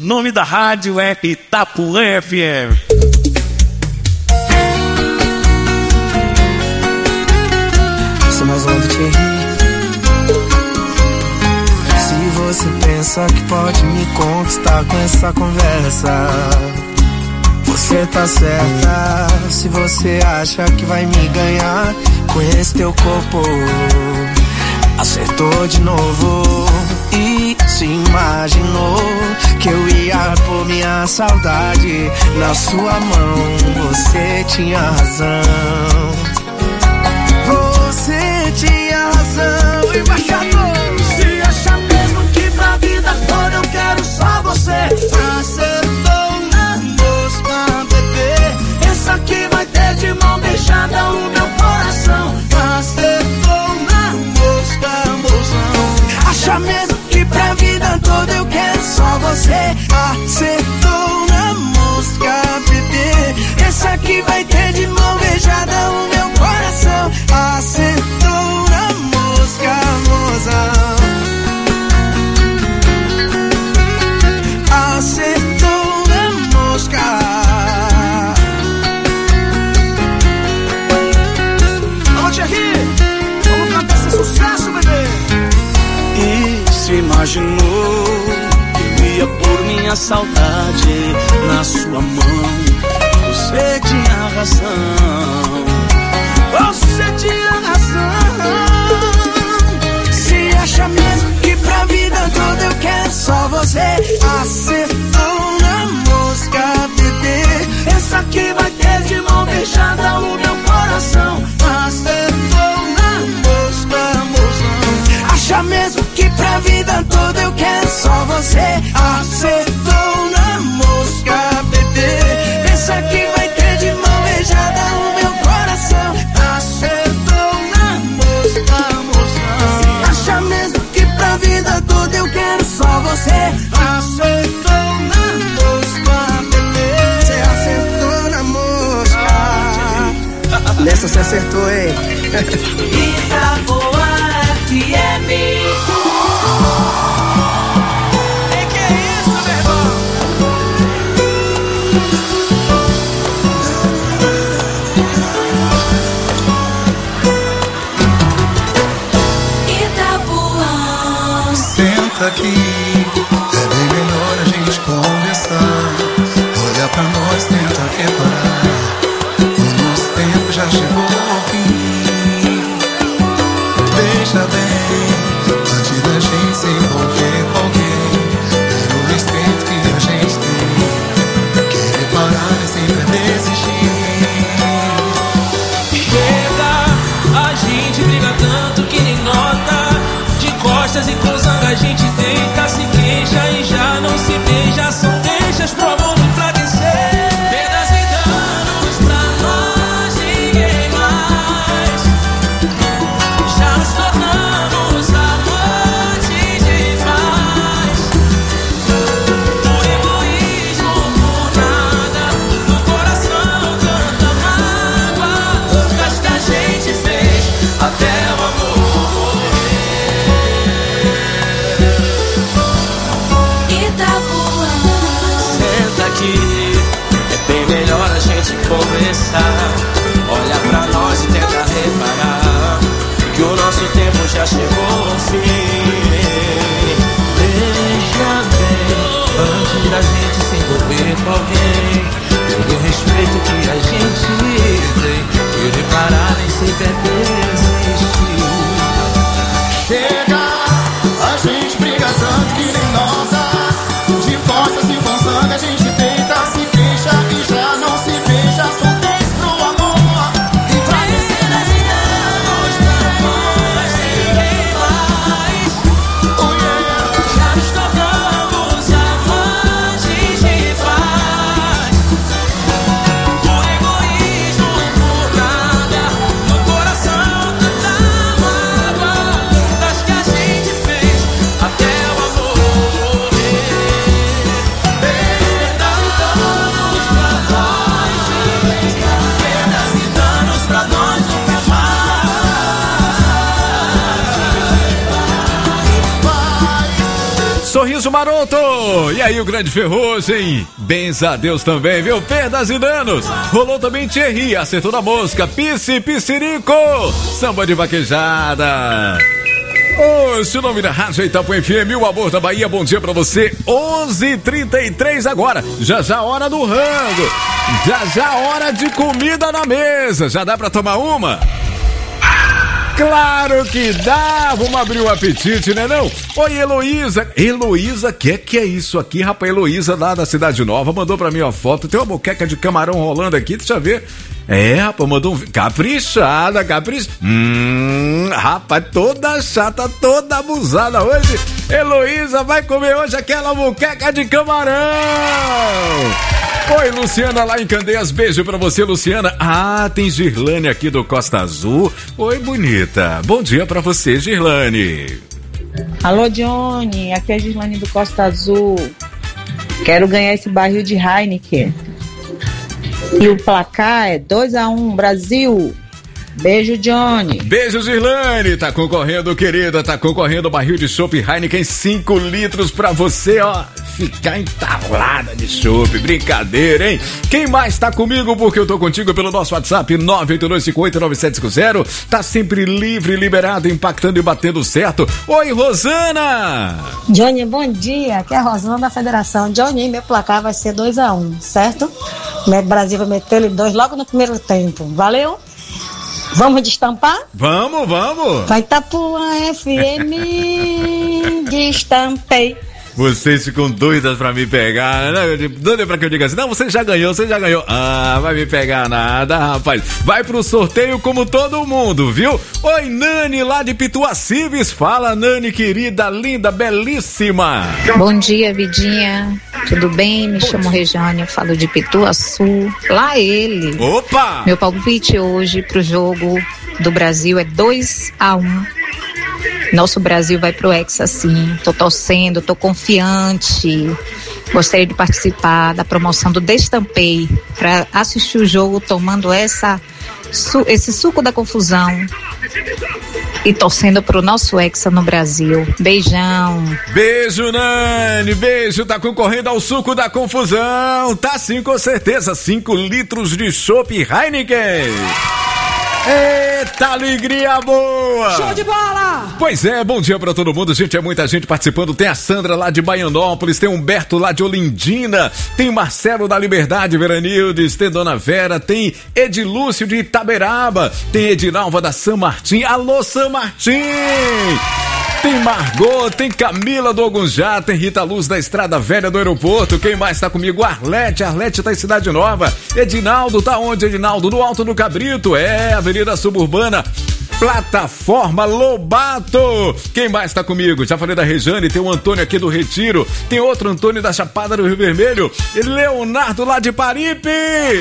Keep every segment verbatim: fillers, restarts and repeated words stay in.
nome da rádio é Itapuã F M. Sou mais um do Thierry. Se você pensa que pode me conquistar com essa conversa, você tá certa. Se você acha que vai me ganhar com esse teu corpo, acertou de novo. E se imaginou que eu ia pôr minha saudade na sua mão. Você tinha razão. Você tinha razão. Embaixador, se acha mesmo que pra vida toda eu quero só você, acertou na mosca, bebê. Essa aqui vai ter de mão beijada o meu coração. Acertou na mosca, mozão. Acha mesmo que pra vida toda eu quero só você, acertou na mosca, bebê. Essa aqui vai ter de mão beijada o meu coração. Acertou na mosca, mozão. Acertou na mosca. Vamos, Thierry, vamos cantar esse sucesso, bebê. E se imaginou que eu ia pôr minha saudade na sua mão. Você tinha razão. Você tinha razão. Se acha mesmo que pra vida toda eu quero só você, acertou na mosca, bebê. Essa aqui vai ter de mão beijada o meu coração. Acertou na mosca, mozão. Acha mesmo que pra vida toda eu quero só você, acertou na mosca, bebê. Essa aqui vai ter de mão beijada o meu coração. Acertou na mosca, mozão. Acha mesmo que pra vida toda eu quero só você, acertou na mosca, bebê. Você acertou na mosca. Nessa você acertou, hein? Itapuã F M. Aqui é bem melhor a gente conversar. Olha pra nós, tenta reparar. O nosso tempo já chegou ao fim. Veja bem, antes da gente se envolver com alguém, pelo respeito que a gente tem, querer parar e sempre desistir. Chega, a gente briga tanto que nem nota. De costas e com sangue a gente tenta se Sorriso Maroto. E aí o grande Ferrugem. Benza a Deus também, viu? Perdas e danos. Rolou também Thierry, acertou na mosca. Pisse, Pissirico. Samba de vaquejada. Hoje o nome da Rádio Itapuã F M, o amor da Bahia, bom dia pra você, onze e trinta e três agora, já já hora do rango, já já hora de comida na mesa, já dá pra tomar uma? Claro que dá, vamos abrir o apetite, né não? Oi, Heloísa, Heloísa, que é que é isso aqui, rapaz? Heloísa lá da Cidade Nova, mandou pra mim uma foto, tem uma moqueca de camarão rolando aqui, deixa eu ver. É, rapaz, mandou um... Caprichada, caprichada. Hum, rapaz, toda chata, toda abusada hoje. Heloísa vai comer hoje aquela moqueca de camarão. Oi, Luciana lá em Candeias, beijo pra você, Luciana. Ah, tem Girlane aqui do Costa Azul. Oi, bonita. Bom dia pra você, Girlane. Alô, Johnny, aqui é a Girlane do Costa Azul. Quero ganhar esse barril de Heineken. E o placar é dois a um, Brasil. Beijo, Johnny. Beijo, Girlane. Tá concorrendo, querida. Tá concorrendo o barril de chopp Heineken cinco litros pra você, ó. Ficar entalada de chopp. Brincadeira, hein? Quem mais tá comigo? Porque eu tô contigo pelo nosso WhatsApp nove oito dois cinco oito nove sete cinco zero. Tá sempre livre, liberado, impactando e batendo certo. Oi, Rosana. Johnny, bom dia. Aqui é a Rosana da Federação. Johnny, meu placar vai ser dois a um, certo? O Brasil vai meter ele dois logo no primeiro tempo. Valeu? Vamos destampar? Vamos, vamos. Vai Itapuã F M, destampei. Vocês ficam doidas pra me pegar, né? Doida pra que eu diga assim, não, você já ganhou, você já ganhou. Ah, vai me pegar nada, rapaz. Vai pro sorteio como todo mundo, viu? Oi, Nani, lá de Pituacives. Fala, Nani, querida, linda, belíssima. Bom dia, Vidinha. Tudo bem? Me chamo Regiane, eu falo de Pituaçu. Lá ele. Opa! Meu palpite hoje pro jogo do Brasil é dois a um. Nosso Brasil vai pro Hexa, sim. Tô torcendo, tô confiante. Gostaria de participar da promoção do Destampei para assistir o jogo tomando essa, su, esse suco da confusão e torcendo pro nosso Hexa no Brasil. Beijão. Beijo, Nani. Beijo. Tá concorrendo ao suco da confusão. Tá sim, com certeza. cinco litros de chopp Heineken. Eita, alegria boa! Show de bola! Pois é, bom dia pra todo mundo, gente, é muita gente participando, tem a Sandra lá de Baianópolis, tem o Humberto lá de Olindina, tem o Marcelo da Liberdade, Veranildes, tem Dona Vera, tem Edilúcio de Itaberaba, tem Edinalva da São Martim, alô São Martim! Tem Margot, tem Camila do Ogunjá, tem Rita Luz da Estrada Velha do Aeroporto. Quem mais tá comigo? Arlete, Arlete tá em Cidade Nova. Edinaldo, tá onde, Edinaldo? No Alto do Cabrito, é, Avenida Suburbana, Plataforma Lobato. Quem mais tá comigo? Já falei da Rejane, tem o Antônio aqui do Retiro, tem outro Antônio da Chapada do Rio Vermelho e Leonardo lá de Paripe.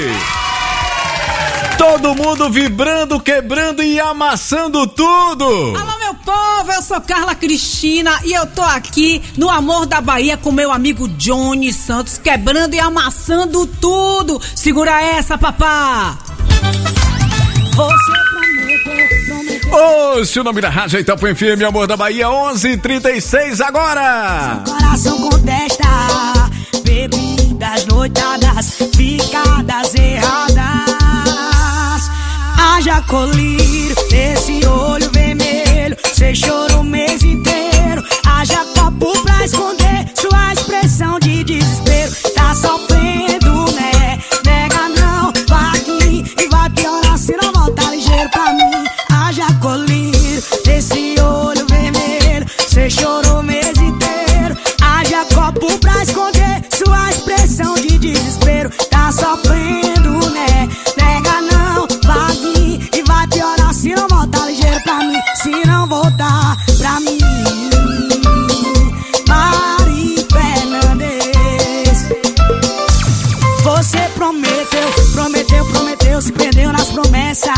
Todo mundo vibrando, quebrando e amassando tudo. Alô, meu povo, eu sou Carla Cristina e eu tô aqui no Amor da Bahia com meu amigo Johnny Santos, quebrando e amassando tudo. Segura essa, papá. Você prometeu, prometeu. Hoje o nome da Rádio Itapuã F M, Amor da Bahia, onze e trinta e seis agora. Seu coração contesta, bebidas noitadas, picadas erradas. Haja colírio, esse olho vermelho, cê chorou o mês inteiro. Haja copo pra esconder sua expressão de desespero. Tá sofrendo, né? Nega não, vai aqui e vai piorar se não voltar ligeiro pra mim. Haja colírio, esse olho vermelho, cê chorou o mês inteiro. Haja copo pra esconder sua expressão de desespero. Tá sofrendo, né? Nega não, vai vir e vai piorar se não voltar ligeiro pra mim. Se não voltar pra mim. Mari Fernandes. Você prometeu, prometeu, prometeu, se perdeu nas promessas.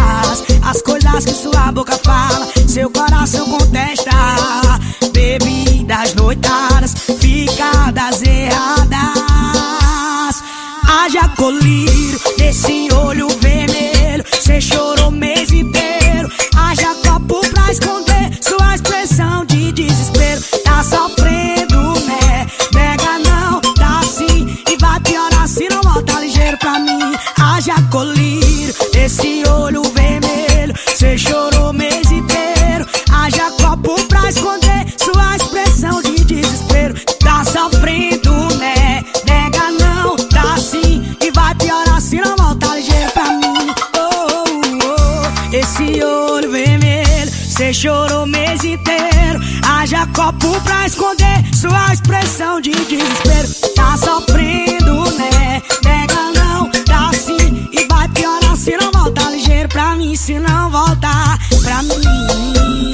esse olho vermelho. Cê chorou o mês inteiro. Haja copo pra esconder sua expressão de desespero. Tá sofrendo, né? Nega não, tá sim. E vai piorar se não voltar ligeiro pra mim. Oh, oh, oh. Esse olho vermelho. Cê chorou o mês inteiro. Haja copo pra esconder sua expressão de desespero. Tá sofrendo, né? Nega não, tá sim. E vai piorar se não voltar ligeiro pra mim. Se não voltar pra mim.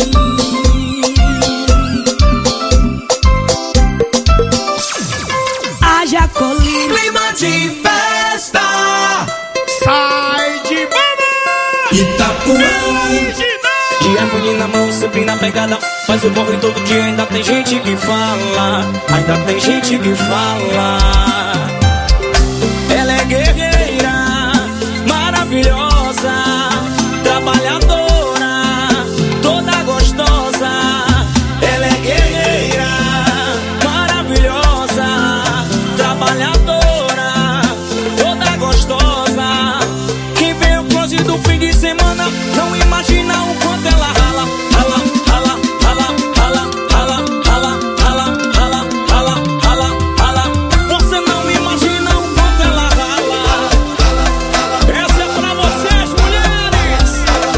Haja colírio. Clima de festa. Sai de baba. Itapuã. De iPhone na mão, sempre na pegada. Faz o corre todo dia, ainda tem gente que fala. Ainda tem gente que fala. Ela é guerreira, maravilhosa, trabalhadora, toda gostosa. Ela é guerreira, maravilhosa, trabalhadora, toda gostosa. Quem vê o close do fim de semana não imagina o quanto ela rala, rala, rala, rala, rala, rala, rala, rala, rala, rala, rala, rala. Você não imagina o quanto ela rala. Essa é pra vocês, mulheres.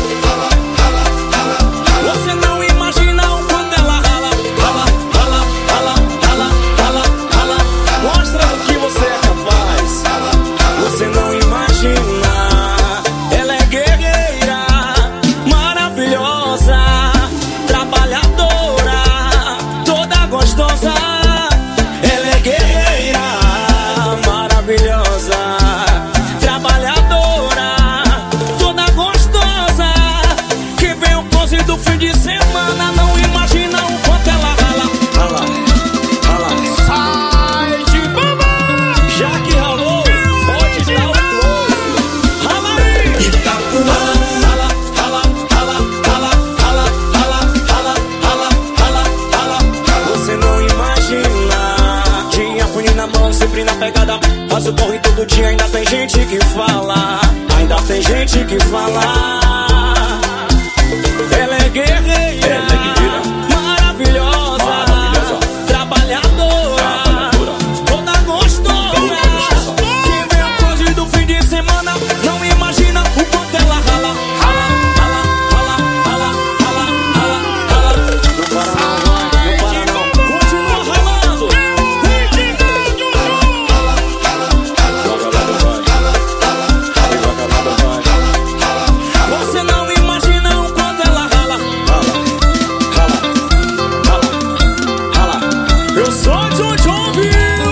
Você não imagina o quanto ela rala, rala, rala, rala, rala, rala, rala. Mostra o que você é capaz. Você não imagina. Ela é guerreira, maravilhosa, trabalhadora, toda gostosa. Ela é guerreira, maravilhosa, trabalhadora, toda gostosa. Que vem o close do fim de semana não imagina o quanto ela rala, rala, rala. Sai de baba. Já que ralou, pode dar o close. Rala aí. Itapuã. Rala, rala, rala, rala, rala, rala, rala, rala, rala, rala. Você não imagina. Tinha fone na mão, sempre na pegada. Faz o corre todo dia, ainda tem gente que fala. Ainda tem gente que fala. Ela é guerreira, ela é guerreira, maravilhosa, maravilhosa, trabalhadora, toda gostosa. Quem vê a close do fim de semana não imagina o quanto ela rala, rala, rala, rala, rala, rala, rala, rala. Não para não, não para não, continua ralando. Você não imagina o quanto ela rala, rala, rala, rala, rala. Eu sou John John, viu?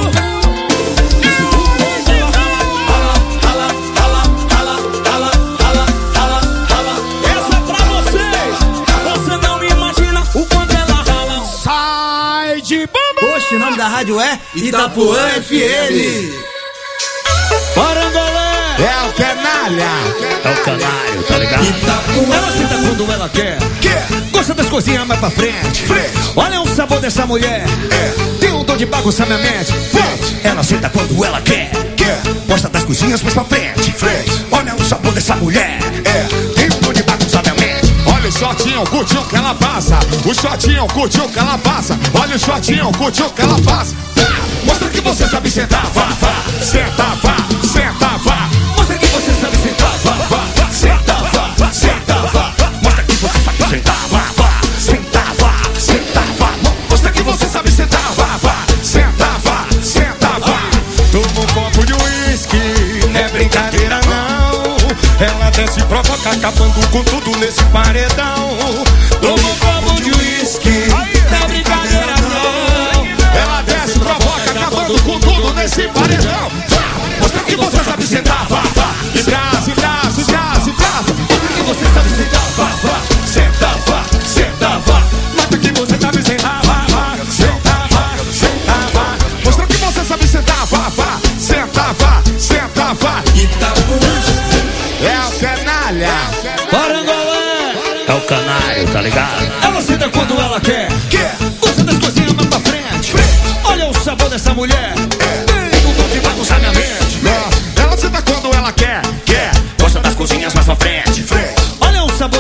Rala, rala, rala, rala, rala, rala, rala. Essa é pra vocês. Você não imagina o quanto ela rala. Sai de bamba. Poxa, o nome da rádio é Itapuã F M. Parangolé. É o canalha. É o canário, tá ligado? Itapuã. Ela senta quando ela quer. Quer? Gosta das coisinhas mais pra frente. Frente. Olha o sabor dessa mulher. É. Tem um dom de bagunçar minha mente. Frente. Ela senta quando ela quer. Quer? Gosta das coisinhas mais pra frente. Frente. Olha o sabor dessa mulher. É. Tem um dom de bagunçar minha mente. Olha o shortinho, curtiu que ela passa. O shortinho, curtiu que ela passa. Olha o shortinho, curtiu que ela passa. Mostra que você sabe sentar, vá, vá. Senta, vá, senta, vá. Mostra que você sabe sentar, vá, vá. Senta, vá, senta, vá. Mostra que você sabe sentar, vá, vá. Senta, vá, senta, vá. Mostra que você sabe sentar, vá, vá. Senta, vá, senta, vá. Toma um copo de uísque, não é brincadeira não. Ela desce e provoca, acabando com tudo nesse paredão. Toma um copo de uísque, não é brincadeira não. Ela desce e provoca, acabando com tudo nesse paredão. Mostra que você sabe sentar, vá, vá. E traz, e traz, e traz, e traz. Mostra que você sabe sentar, vá, vá. Senta, vá, senta, vá. Mostra que você sabe sentar, vá, vá. Senta, vá, senta, vá. Mostra que você sabe sentar, vá, vá. Senta, vá, senta, vá. Itapuã. É o canalha. Parangolé. É o canário, tá ligado? Ela senta quando ela quer. Quer? Gosta das coisinhas mais pra frente. Olha o sabor dessa mulher. É. Tem um dom de bagunçar minha mente. Ela senta quando ela quer, quer. Gosta das coisinhas mais pra frente.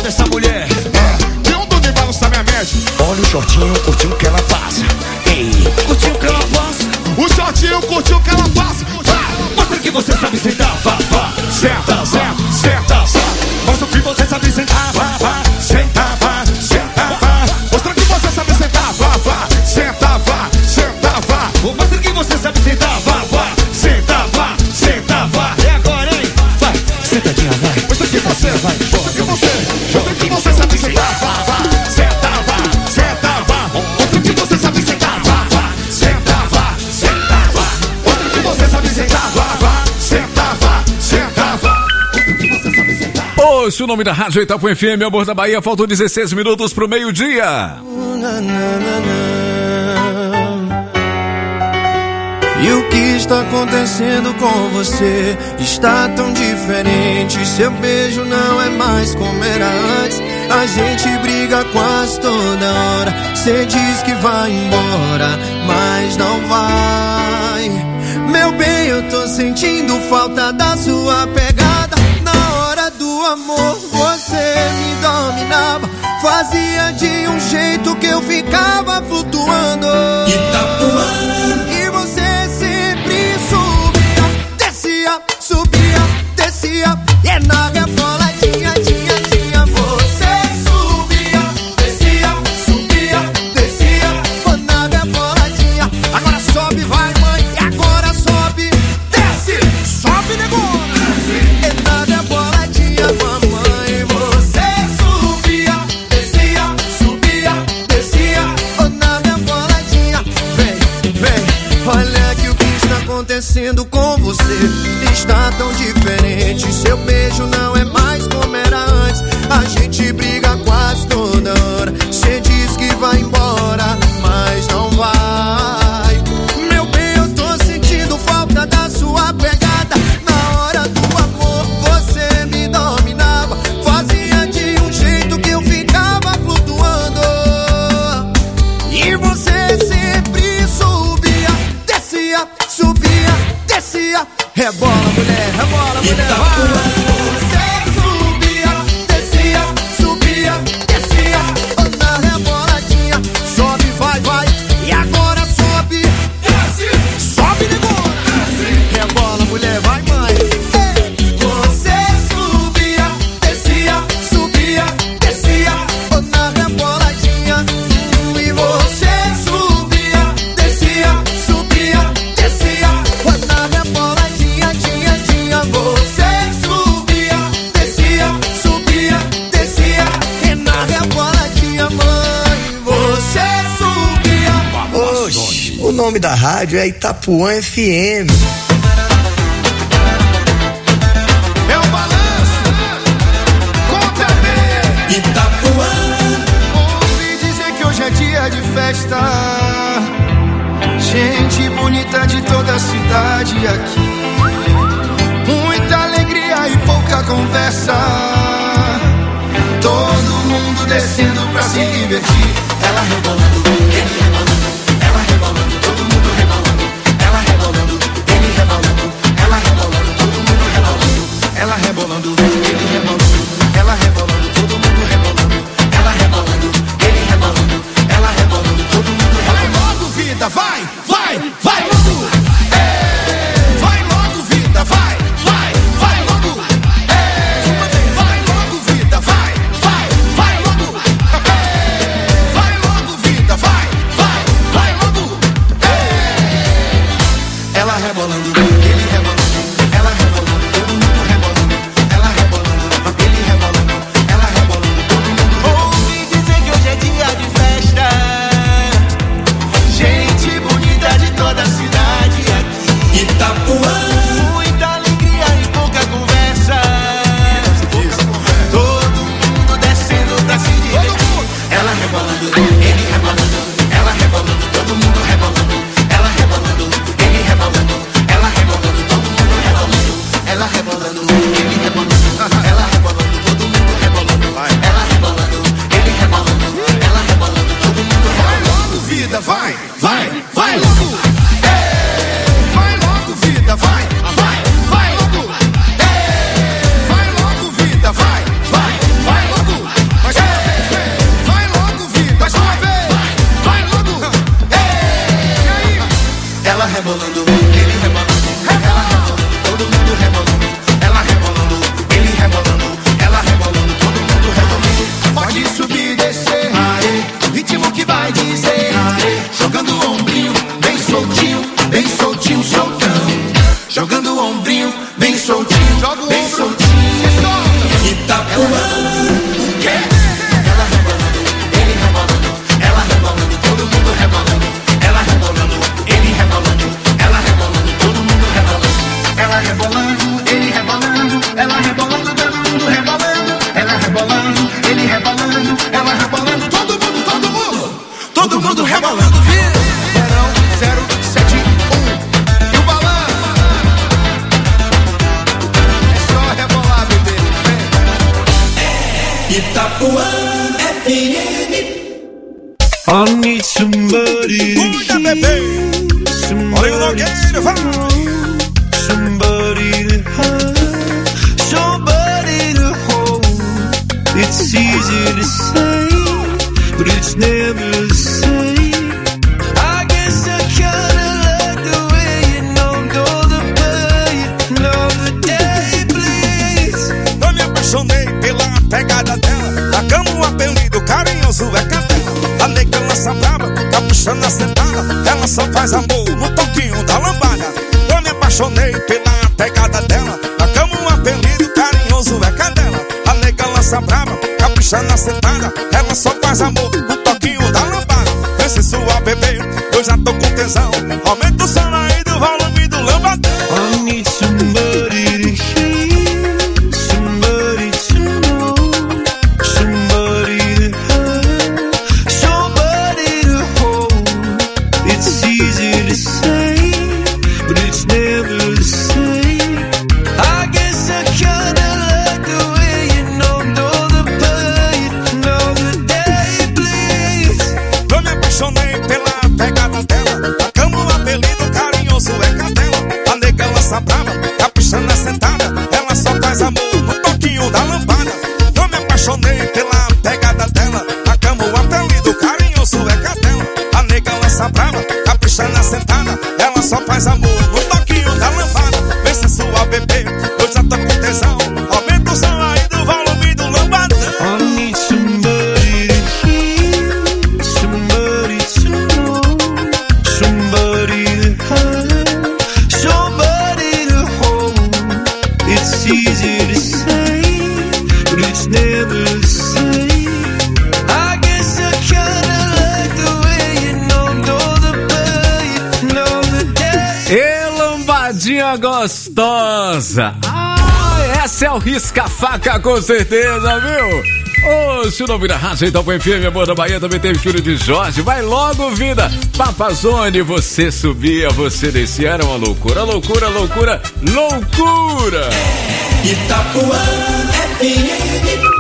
dessa mulher. É, de um do Nival sabe a média. Olha o shortinho, curtiu o que ela passa. Ei, curtiu o que ela passa. O shortinho curtiu o que ela passa. Mostra que você sabe sentar, vá, vá. Senta, senta, senta, senta. Mostra que você sabe sentar, vá, vá. Senta, vá, senta, vá. Mostra que você sabe sentar, vá, vá. Senta, vá, senta, vá. Mostra que você sabe sentar, vá, vá. Senta, vá, senta, vá. É agora, hein? Vai, sentadinha, vai. Mostra que você, vai, mostra que você, mostra que você sabe sentar, vá, vá. Senta, vá, senta, vá. Mostra que você sabe sentar, vá, vá. Senta, vá, senta, vá. Mostra que você sabe sentar, vá, vá. Senta, vá, senta, vá. Mostra que você sabe sentar. Ouça o nome da Rádio Itapuã F M, Amor da Bahia, faltam dezesseis minutos pro meio-dia. E o que está acontecendo com você? Está tão diferente. Seu beijo não é mais como era antes. A gente briga quase toda hora. Cê diz que vai embora, mas não vai. Meu bem, eu tô sentindo falta da sua pegada. Na hora do amor você me dominava. Fazia de um jeito que eu ficava flutuando. Itapuã. E você sempre subia, descia, subia, descia. E é na reboladinha, tinha, tinha. Você subia, descia, subia, descia. Oh, na reboladinha. Agora sobe, vai mãe, e agora sobe, desce, sobe negona. E na reboladinha, mamãe. Você subia, descia, subia, descia. Oh, na reboladinha. Vem, vem, olha que o que está acontecendo com você está tão diferente. Seu beijo não é mais como era antes. A gente briga quase toda hora. Cê diz que vai embora, mas não vai. Meu bem, eu tô sentindo falta da sua pegada. Na hora do amor você me dominava. Fazia de um jeito que eu ficava flutuando. E você sempre subia, descia, subia, descia. Rebola, mulher, rebola, mulher, vai. Você subia, descia, subia, descia. Oh, na reboladinha, sobe, vai, vai. E agora sobe, desce, sobe, negona. Rebola, mulher, vai, mãe. Ei. Você subia, descia, subia, descia. Oh, na reboladinha. E você subia, descia, subia, descia. Oh, na reboladinha, tinha, tinha. Você subia, descia, subia, descia. E na reboladinha, mãe, você subia. Oxi, o nome da rádio é Itapuã F M. É o balanço com o T V. Itapuã. Ouvi dizer que hoje é dia de festa. Gente bonita de toda a cidade aqui. Muita alegria e pouca conversa. Todo mundo descendo pra se divertir. Ela rebolando, ele rebolando. Ela rebolando, todo mundo rebolando. Ela rebolando, ele rebolando. Ela rebolando, todo mundo rebolando. Ela rebolando, ele rebolando. Ela rebolando, todo mundo rebolando. Ela rebolando, ele rebolando. Ela rebolando, todo mundo rebolando. Vai logo, vida, vai, vai, vai logo. É, vai logo, vida, vai, vai, vai logo. É, vai logo, vida, vai, vai, vai logo. É, vai logo, vida, rebolando, ele rebolando, ela rebolando, todo mundo, todo mundo, todo mundo rebolando. Verão zero sete um e o balanço é só rebolar, bebê. Itapuã F M. I need somebody. Cuida, bebê. Olha o Nogueira, vai. Somebody to have, somebody to hold. It's easy to say, but it's never the same. I guess I kinda like the way you know, know the way, know the day, please. Eu me apaixonei pela pegada dela. Da cama um apelido carinhoso é cadela. A nega lança brava, capuchando a sentada. Ela só faz amor no toquinho da lambada. Eu me apaixonei pela pegada dela. Da cama um apelido carinhoso é cadela. A nega lança brava, capuchando a sentada. Ela só faz amor no toquinho da lambada. Pense sua bebê, eu já tô com tesão. Aumenta o som aí do volume do lambadão. I need somebody to hear, somebody to know, somebody to have, somebody to hold. It's easy to say, but it's never the same. I guess I kinda like the way you know, know the way, know the day, please. Eu me apaixonei pela pegada dela. Da cama um apelido carinhoso é cadela. A nega lança brava, capuchando a sentada. Ela só faz amor no toquinho da lambada. Eu me apaixonei pela pegada dela. Da cama um apelido carinhoso é cadela. A nega lança brava, capuchando a sentada. Ela só faz amor no toquinho da lambada. Pense sua bebê, eu já tô com tesão. Aumenta o som aí do volume do lambadão. I need somebody to hear, somebody to know, somebody to have, somebody to hold. It's easy to say, but it's never the same. I guess I kinda like the way you know, know the way, know the day. E lambadinha gostosa. Ah, essa é o risca-faca com certeza, viu? Ô, se não vira rádio, então põe firme, amor da Bahia também teve filho de Jorge. Vai logo, vida. Papazone, você subia, você descia, era uma loucura, loucura, loucura, loucura. Itapuã F M.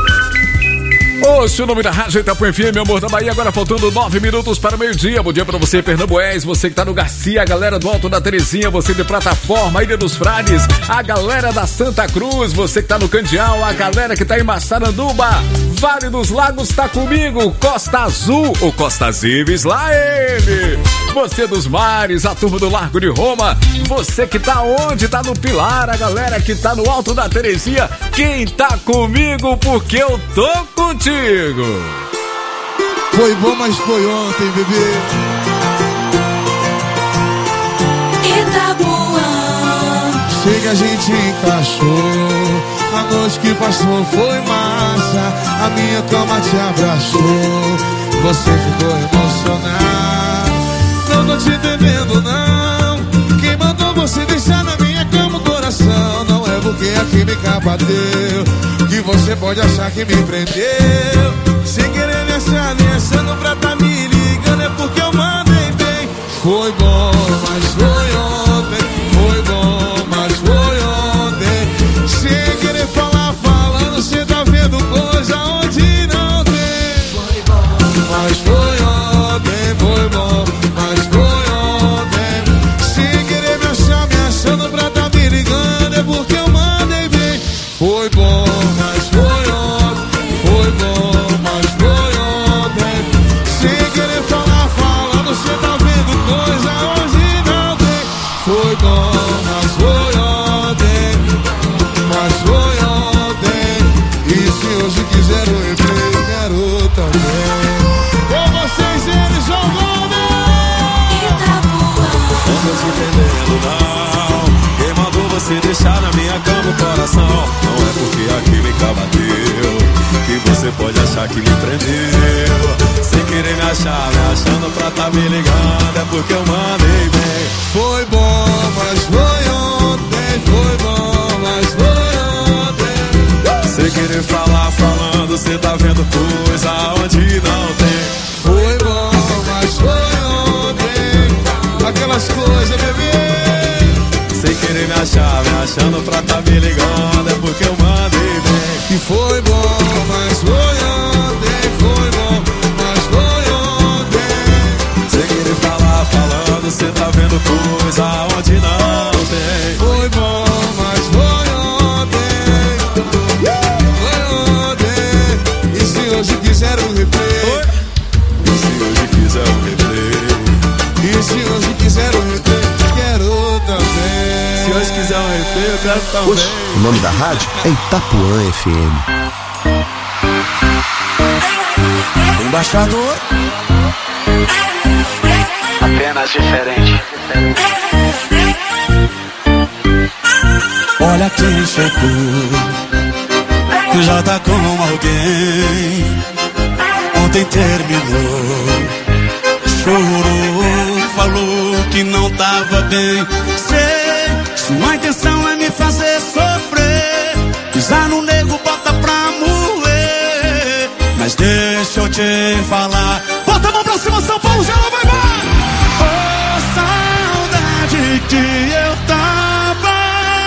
Ô, se o nome da rádio Itapuã F M, amor da Bahia, agora faltando nove minutos para o meio-dia. Bom dia pra você, Pernambués, você que tá no Garcia, a galera do Alto da Terezinha, você de Plataforma, Ilha dos Frades, a galera da Santa Cruz, você que tá no Candial, a galera que tá em Massaranduba, Vale dos Lagos tá comigo, Costa Azul, ou Costa Zives, lá ele. Você dos mares, a turma do Largo de Roma, você que tá onde? Tá no Pilar, a galera que tá no Alto da Terezinha, quem tá comigo porque eu tô contigo. Foi bom, mas foi ontem, bebê. Itapuã. Sei que a gente encaixou. A noite que passou foi massa. A minha cama te abraçou. Você ficou emocionado. Não tô te entendendo, não. Quem mandou você deixar na minha cama o coração? Não é porque a química bateu que você pode achar que me prendeu. Sem querer me achar, nem achando pra tá me ligando. É porque eu mandei bem. Foi bom, mas foi ontem. Foi bom, mas foi ontem. Sem querer falar, falando, cê tá vendo coisa onde não tem. Foi bom, mas foi ontem. Foi bom, mas foi ontem. Sem querer me achar, me achando pra tá me ligando. É porque eu mandei bem. Foi bom, mas foi ontem. Foi bom, mas foi ontem. Sem querer falar, falando, cê tá vendo coisa hoje não tem. Foi bom, mas foi ontem. Mas foi ontem. E se hoje quiser o replay, quero também. Com vocês, eles vão Não tô te entendendo, não. Quem mandou você deixar na minha cama o coração? Não é porque a química bateu que você pode achar que me prendeu. Sem querer me achar, me achando pra tá me ligando. É porque eu mandei bem. Foi bom, mas foi ontem. Foi bom, mas foi ontem. Sem querer falar, falando, cê bom, mas foi ontem. Foi bom, mas foi ontem. Sem querer falar, falando, cê tá vendo coisa onde não tem. Foi bom, mas foi ontem. Foi ontem. E se hoje quiser um replay? E se hoje quiser um replay? E se hoje quiser um replay? Quero também. Se hoje quiser um replay, eu quero também. Oxe, o nome da rádio é Itapuã F M. Embaixador. Apenas diferente. Olha quem chegou. Já tá com alguém. Ontem terminou. Chorou, falou que não tava bem. Sei, sua intenção é me fazer sofrer. Pisar no nego, bota pra moer. Mas deixa eu te falar. Bota a mão pra cima, São Paulo, já lá vai, vai! Oh, saudade que eu tava.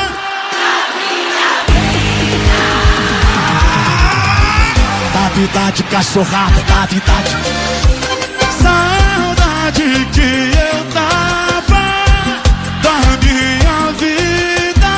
Da vida de cachorrada, da vida de... Saudade que eu tava da minha vida.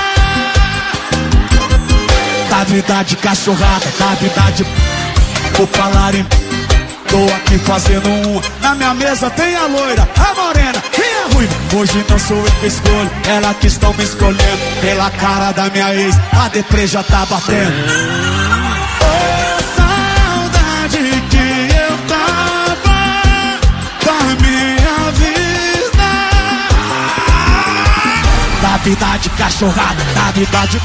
Da vida de cachorrada, da vida de... Vou falar em... Tô aqui fazendo um. Na minha mesa tem a loira, a morena e a ruiva. Hoje não sou eu que escolho, ela que estão me escolhendo. Pela cara da minha ex, a deprê já tá batendo. Oh, saudade que eu tava da minha vida. Da vida de cachorrada, da vida de...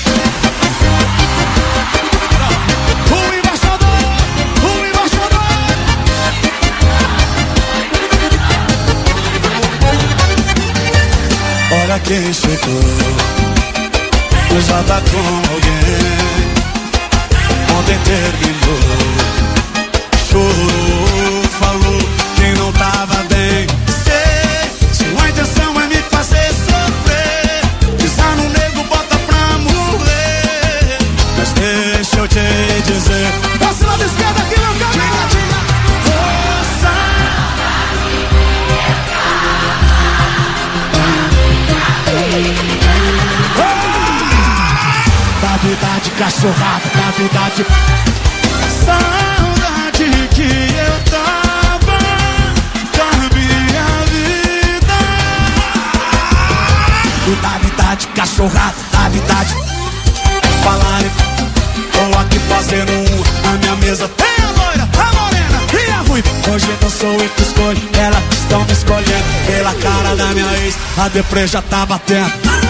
Olha quem chegou, já tá com alguém. Ontem terminou. Chorou, falou que não tava bem. Sei, sua intenção é me fazer sofrer. Pisar no nego, bota pra morrer. Mas deixa eu te dizer. Passa lá da esquerda aqui, meu caminho. Da vida de cachorrada, da vida de... Saudade que eu tava da minha vida. Da vida de cachorrada, da vida de... Falarem, tô aqui fazendo um. Na minha mesa tem a loira, a morena e a ruiva. Hoje não sou eu que escolho, elas estão me escolhendo. Pela cara da minha ex, a deprê já tá batendo.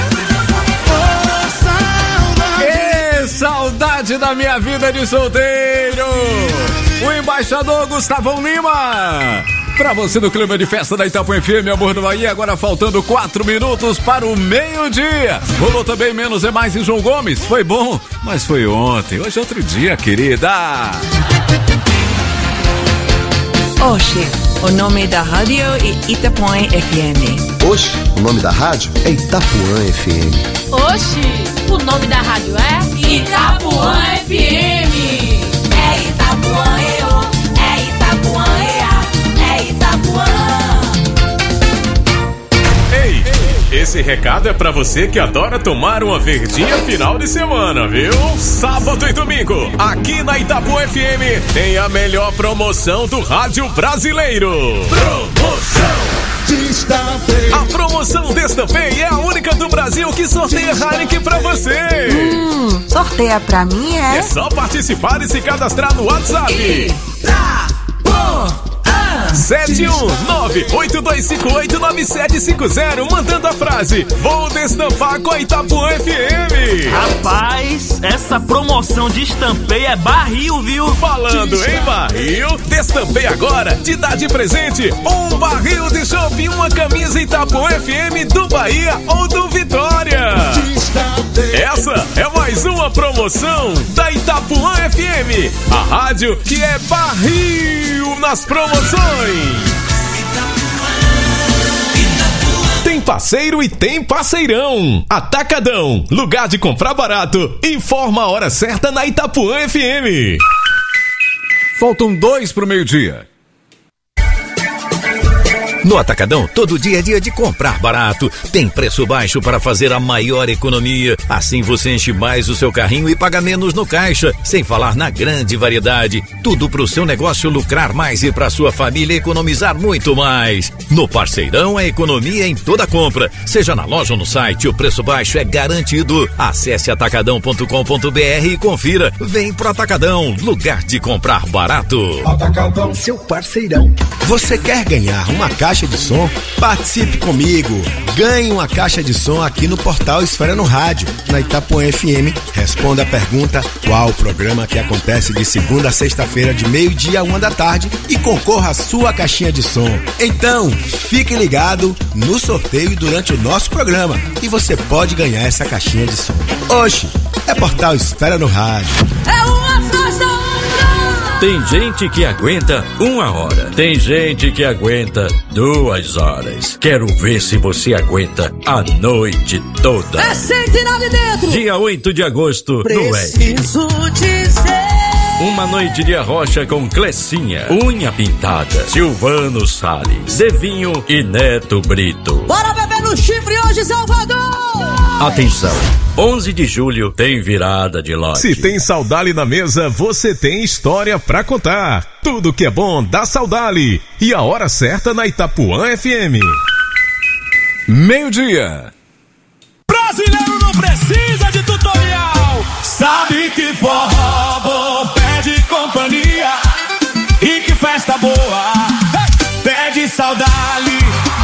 Saudade da minha vida de solteiro. O embaixador Gustavão Lima. Pra você do clima de festa da Itapuã F M, Amor do Bahia, agora faltando quatro minutos para o meio-dia. Rolou também Menos é Mais em João Gomes. Foi bom, mas foi ontem. Hoje é outro dia, querida. Oxe, o nome da rádio é Itapuã F M. Oxe, o nome da rádio é Itapuã F M. Oxe, o nome da rádio é Itapuã F M. É Itapuã, eu, é Itapuã, é, é Itapuã. Ei, esse recado é pra você que adora tomar uma verdinha final de semana, viu? Sábado e domingo, aqui na Itapuã F M, tem a melhor promoção do rádio brasileiro. Promoção! A promoção Destampei é a única do Brasil que sorteia Heineken pra você. Hum, sorteia pra mim, é? É só participar e se cadastrar no WhatsApp. sete um nove oito dois cinco oito nove sete cinco zero, mandando a frase: vou destampar com a Itapuã F M. Rapaz, essa promoção de Destampei é barril, viu? Falando em barril, Destampei agora te dá de presente um barril de chopp e uma camisa Itapuã F M do Bahia ou do Vitória. Essa é mais uma promoção da Itapuã F M, a rádio que é barril nas promoções. Tem Tem parceiro e tem parceirão. Atacadão, lugar de comprar barato. Informa a hora certa na Itapuã F M. Faltam dois pro meio-dia. No Atacadão, todo dia é dia de comprar barato. Tem preço baixo para fazer a maior economia. Assim você enche mais o seu carrinho e paga menos no caixa. Sem falar na grande variedade. Tudo para o seu negócio lucrar mais e para sua família economizar muito mais. No Parceirão, a economia em toda compra. Seja na loja ou no site, o preço baixo é garantido. Acesse atacadão ponto com ponto b r e confira. Vem pro Atacadão, lugar de comprar barato. Atacadão, seu parceirão. Você quer ganhar uma caixa de som? Participe comigo. Ganhe uma caixa de som aqui no portal Esfera no Rádio, na Itapuã F M. Responda a pergunta: qual o programa que acontece de segunda a sexta-feira de meio-dia a uma da tarde, e concorra à sua caixinha de som. Então, fique ligado no sorteio durante o nosso programa e você pode ganhar essa caixinha de som. Oxe, é portal Esfera no Rádio. É uma festa. Tem gente que aguenta uma hora, tem gente que aguenta duas horas. Quero ver se você aguenta a noite toda. É sentinela de dentro. Dia oito de agosto, no Ed. Preciso dizer. Uma noite de arrocha com Clecinha, Unha Pintada, Silvano Salles, Devinho e Neto Brito. Bora beber no chifre hoje, Salvador! Atenção, onze de julho tem virada de lote. Se tem Saudale na mesa, você tem história pra contar. Tudo que é bom dá Saudale. E a hora certa na Itapuã F M. Meio-dia. Brasileiro não precisa de tutorial. Sabe que forró bom pede companhia. E que festa boa pede Saudale.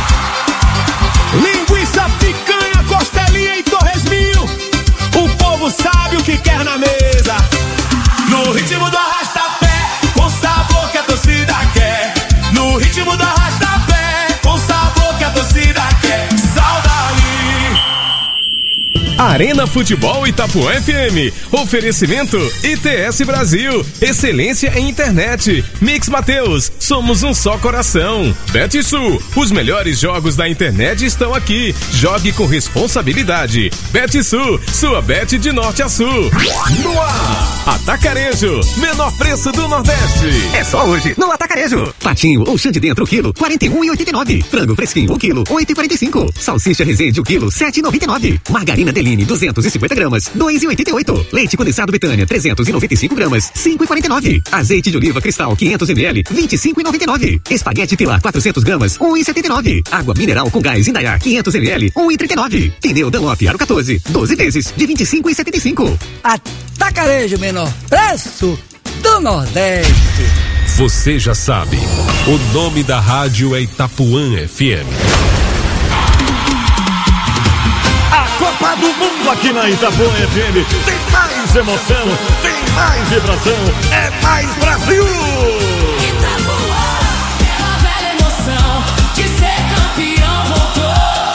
Linguiça, picanha, costelinha e torresminho. O povo sabe o que quer na mesa. No ritmo do arrasta-pé, com sabor que a torcida quer. No ritmo do arrasta-pé, com sabor que a torcida quer. Saudale. Arena Futebol Itapuã F M. Oferecimento I T S Brasil. Excelência em internet. Mix Mateus. Somos um só coração. BetSul. Os melhores jogos da internet estão aqui. Jogue com responsabilidade. BetSul. Sua bet de norte a sul. No ar. Atacarejo. Menor preço do Nordeste. É só hoje no Atacarejo. Patinho ou chã de dentro, quilo, quarenta e um reais e oitenta e nove. Frango fresquinho, um quilo, oito reais e quarenta e cinco. Salsicha Resende, um quilo, sete reais e noventa e nove. Margarina Deline, duzentos e cinquenta gramas, dois reais e oitenta e oito. Leite condensado Betânia, trezentos e noventa e cinco gramas, cinco reais e quarenta e nove. Azeite de oliva Cristal, quinhentos mililitros, vinte e cinco reais e noventa e nove. Espaguete Pilar, quatrocentos gramas, um real e setenta e nove. Água mineral com gás Indaiá, quinhentos mililitros, um real e trinta e nove. Pneu Dunlop Aro quatorze, doze vezes, de vinte e cinco reais e setenta e cinco. Atacarejo, menor preço do Nordeste. Você já sabe, o nome da rádio é Itapuã F M. A Copa do Mundo aqui na Itapuã F M tem mais emoção, tem mais vibração, é mais Brasil! Itapuã, aquela velha emoção de ser campeão voltou.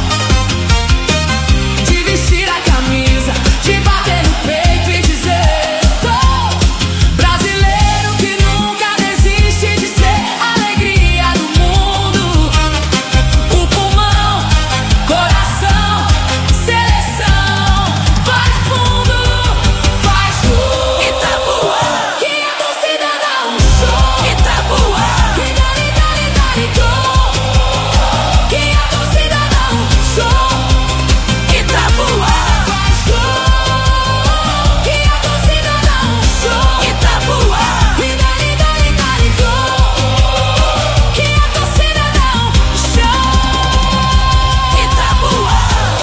De vestir a camisa, de bater no peito e dizer: sou brasileiro que nunca desiste de ser a alegria do mundo. O pulmão, coração, seleção, faz fundo, faz fundo. Itapuã, que a torcida dá um show. Itapuã, que dali, dali, dali, gol. Que a torcida dá um show. Itapuã, faz gol. Que a torcida dá um show. Itapuã, que dali, dali, dali, gol. Que a torcida dá um show. Itapuã,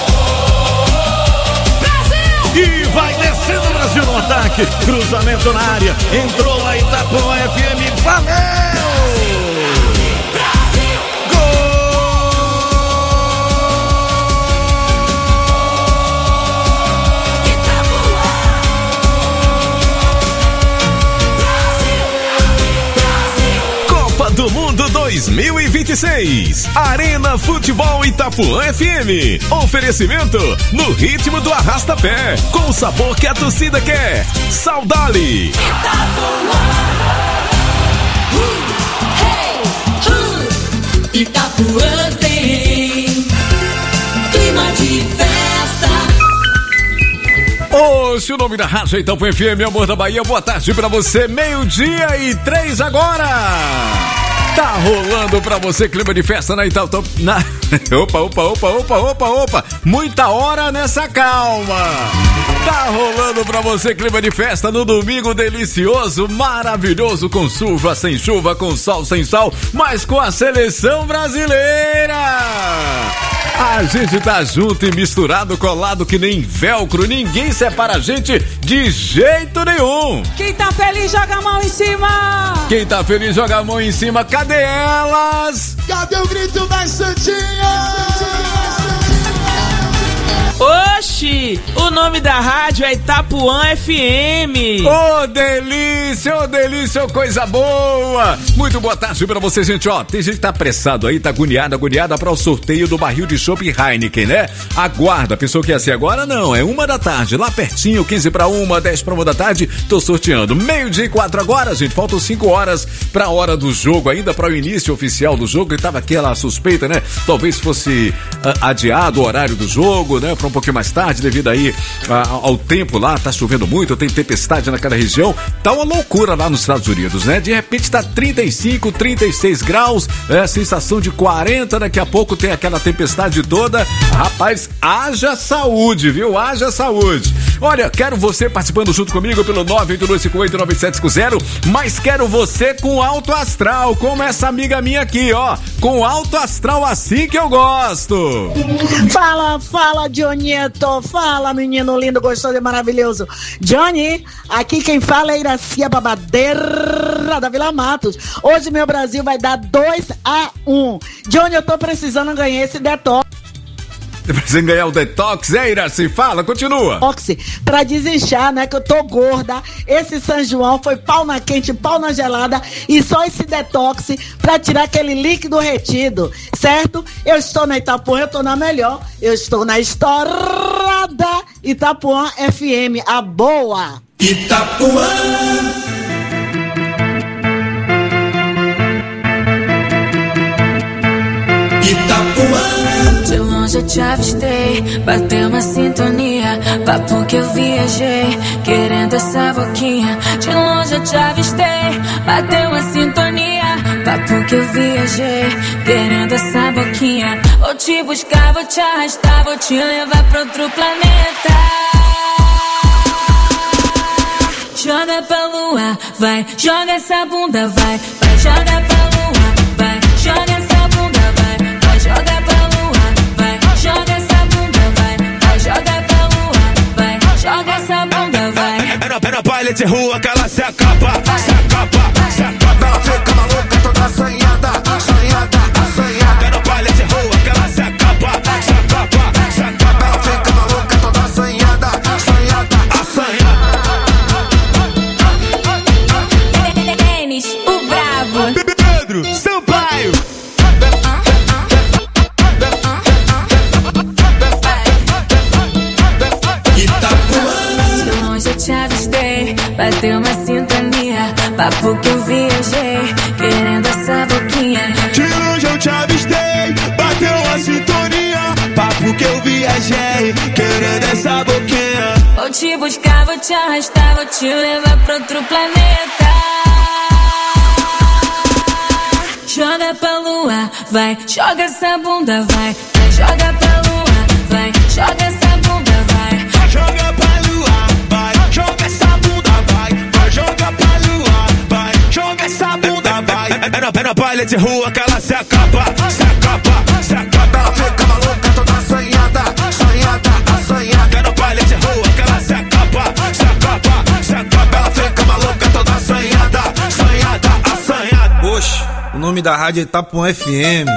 Brasil. E vai descendo o Brasil no ataque, cruzamento na área, entrou a Itapuã F M, valeu! Copa do Mundo dois mil e vinte e seis. Arena Futebol Itapuã F M. Oferecimento no ritmo do arrasta-pé, com o sabor que a torcida quer. Saudale. Itapuã tem Edilúcio, o nome da rádio Itapuã F M, Amor da Bahia. Boa tarde pra você, meio-dia e três agora. Tá rolando pra você clima de festa na Itapuã. Na... Opa, opa, opa, opa, opa, opa. Muita hora nessa calma. Tá rolando pra você clima de festa no domingo delicioso, maravilhoso, com chuva, sem chuva, com sol, sem sol, mas com a seleção brasileira. A gente tá junto e misturado, colado que nem velcro. Ninguém separa a gente de jeito nenhum. Quem tá feliz joga a mão em cima. Quem tá feliz joga a mão em cima. Cadê elas? Cadê o grito das Santinhas? Oxi, o nome da rádio é Itapuã F M. Ô, oh, delícia, ô, oh, delícia, oh, coisa boa. Muito boa tarde pra você, gente. Ó, tem gente que tá apressado aí, tá agoniada, agoniada pra o sorteio do barril de chopp Heineken, né? Aguarda, pensou que ia ser agora? Não, é uma da tarde, lá pertinho, quinze pra uma, dez pra uma da tarde, tô sorteando. Meio-dia e quatro agora, gente, faltam cinco horas pra hora do jogo, ainda pra o início oficial do jogo, e tava aquela suspeita, né? Talvez fosse uh, adiado o horário do jogo, né? Um pouquinho mais tarde, devido aí a, ao tempo lá, tá chovendo muito, tem tempestade naquela região, tá uma loucura lá nos Estados Unidos, né? De repente tá trinta e cinco, trinta e seis graus, é, sensação de quarenta, daqui a pouco tem aquela tempestade toda. Rapaz, haja saúde, viu? Haja saúde. Olha, quero você participando junto comigo pelo nove oito dois cinco oito nove sete cinco zero, mas quero você com alto astral, como essa amiga minha aqui, ó, com alto astral assim que eu gosto. Fala, fala, Johnny. Fala, menino lindo, gostoso e maravilhoso. Johnny, aqui quem fala é Iracia Babadeira da Vila Matos. Hoje meu Brasil vai dar dois a um. Johnny, eu tô precisando ganhar esse detox. Precisa ganhar o detox, é, Iraci? Fala, continua. Detox, pra desinchar, né, que eu tô gorda. Esse São João foi pau na quente, pau na gelada. E só esse detox pra tirar aquele líquido retido, certo? Eu estou na Itapuã, eu tô na melhor. Eu estou na estourada Itapuã F M, a boa. Itapuã. De longe eu te avistei, bateu uma sintonia, papo que eu viajei, querendo essa boquinha. De longe eu te avistei, bateu uma sintonia, papo que eu viajei, querendo essa boquinha. Vou te buscar, vou te arrastar, vou te levar pra outro planeta. Joga pra lua, vai, joga essa bunda, vai, vai, joga pra lua, vai, joga essa bunda, vai, vai, joga pra lua, vai, joga essa bunda, vai, vai, joga pra lua, vai, joga essa bunda, vai. É no, é no baile de rua que ela se acaba, se acaba, se acaba. Ela fica maluca, toda assanhada, assanhada, assanhada. É no baile de rua que ela se acaba, se acaba, se acaba. Ela fica maluca, toda assanhada, assanhada, assanhada. Denis, o brabo. Pedro Sampaio. De longe eu te avistei, bateu uma sintonia, papo que eu viajei, querendo essa boquinha. De longe eu te avistei, bateu uma sintonia, papo que eu viajei, querendo essa boquinha. Vou te buscar, vou te arrastar, vou te levar pra outro planeta. Joga pra lua, vai, joga essa bunda, vai, vai, joga pra lua, vai, joga essa bunda, vai. Joga pra lua, vai, joga essa bunda, vai, vai, joga pra lua, vai, joga essa bunda, vai. É no, é no baile de rua que ela se acaba, se acaba, se acaba. Ela fica maluca, toda assanhada, assanhada, assanhada. É no baile de rua que ela se acaba, se acaba, se acaba. Ela fica maluca, toda assanhada, assanhada, assanhada. Oxe, o nome da rádio é Itapuã F M.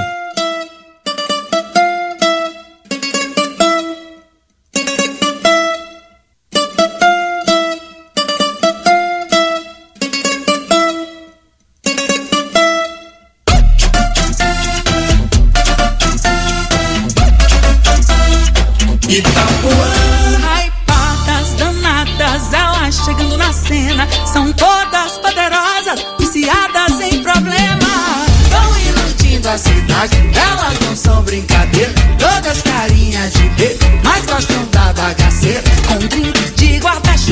Hypadas danadas, elas chegando na cena, são todas poderosas, viciadas em problema. Vão iludindo a cidade, elas não são brincadeira. Todas carinhas de bebê, mas gostam da bagaceira. Com drink de guarda-chuva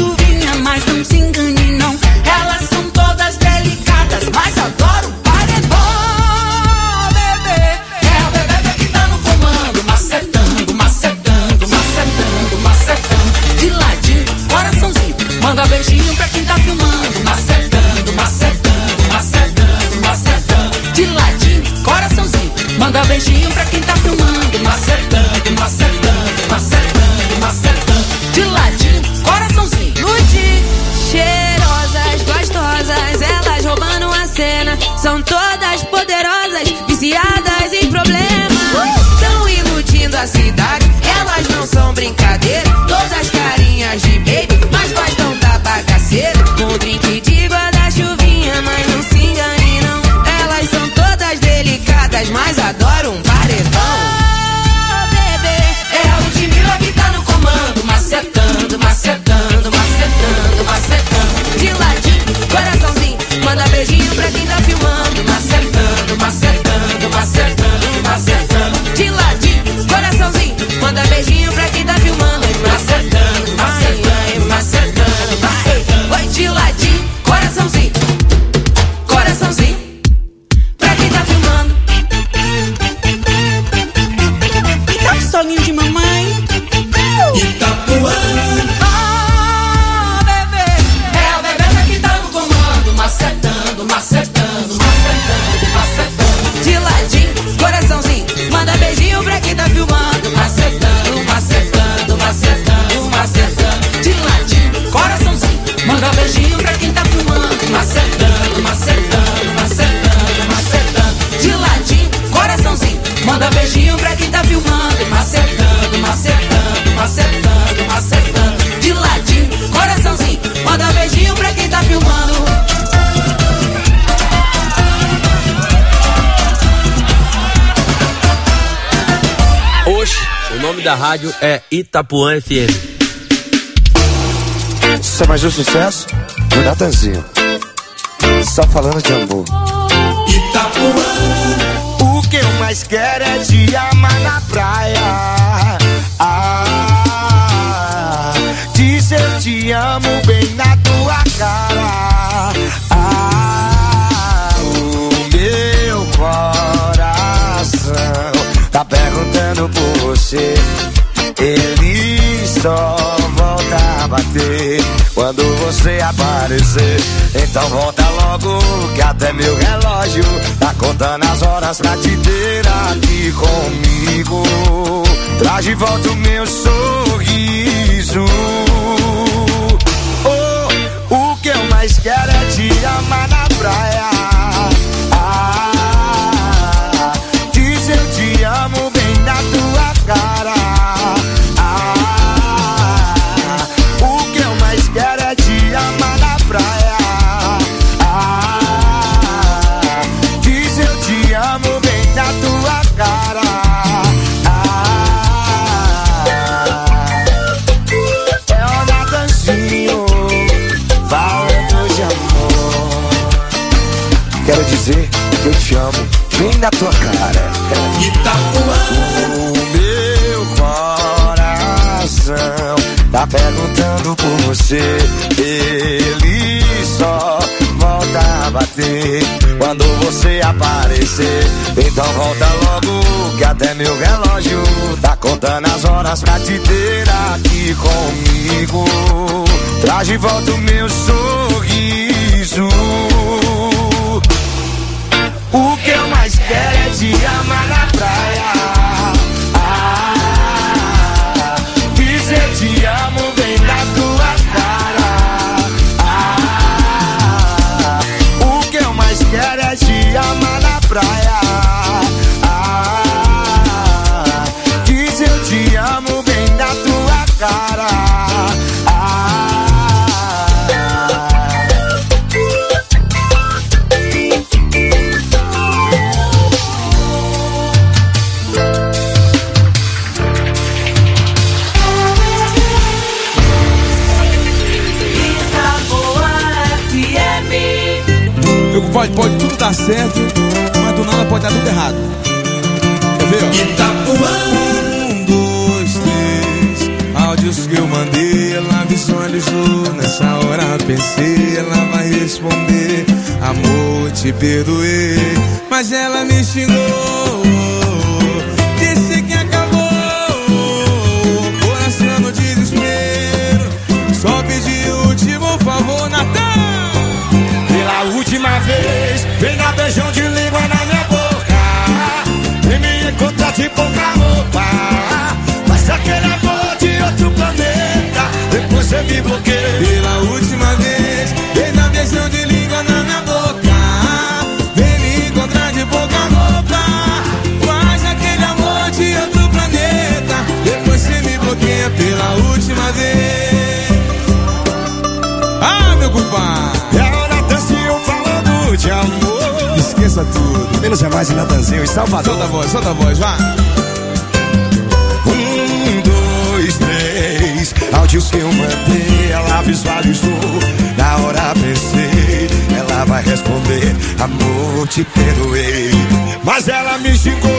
da rádio é Itapuã F M. Isso é mais um sucesso do Natanzinho. Só falando de amor. Itapuã. O que eu mais quero é te amar na praia. Ah, dizer eu te amo bem na tua cara. Ah, o meu coração tá perguntando por você. Ele só volta a bater quando você aparecer. Então volta logo que até meu relógio tá contando as horas pra te ter aqui comigo. Traz de volta o meu sorriso. Oh, o que eu mais quero é te amar na praia. Ah, diz eu te amo bem na tua cara. Quero dizer que eu te amo bem na tua cara. Itapuã. O meu coração tá perguntando por você. Ele só volta a bater quando você aparecer. Então volta logo que até meu relógio tá contando as horas pra te ter aqui comigo. Traz de volta o meu sorriso. O que eu mais quero é te amar na praia. Ah, diz eu te amo bem na tua cara. Ah, o que eu mais quero é te amar na praia. Ah, diz eu te amo bem na tua cara. Pode, pode tudo dar certo, mas do nada pode dar tudo errado. Quer ver, ó? Itapuã. Um, dois, três. Áudios que eu mandei, ela visualizou. Nessa hora pensei, ela vai responder. Amor, te perdoei, mas ela me xingou. Disse que acabou. Coração no desespero. Só pedi o último favor, Natan. Pela última vez, vem dar beijão de língua na minha boca. Vem me encontrar de pouca roupa. Mas aquele amor de outro planeta, depois você me bloqueia. Pela última vez, vem dar beijão de língua na minha boca. Vem me encontrar de pouca roupa. Mas aquele amor de outro planeta, depois você me bloqueia. Pela última vez. Ah, meu culpado. De amor. Esqueça tudo, menos é mais em Natanzinho e Salvador. Solta a voz, solta a voz, vai. Um, dois, três. Áudios que eu mandei, ela visualizou. Na hora pensei, ela vai responder. Amor, te perdoei, mas ela me xingou.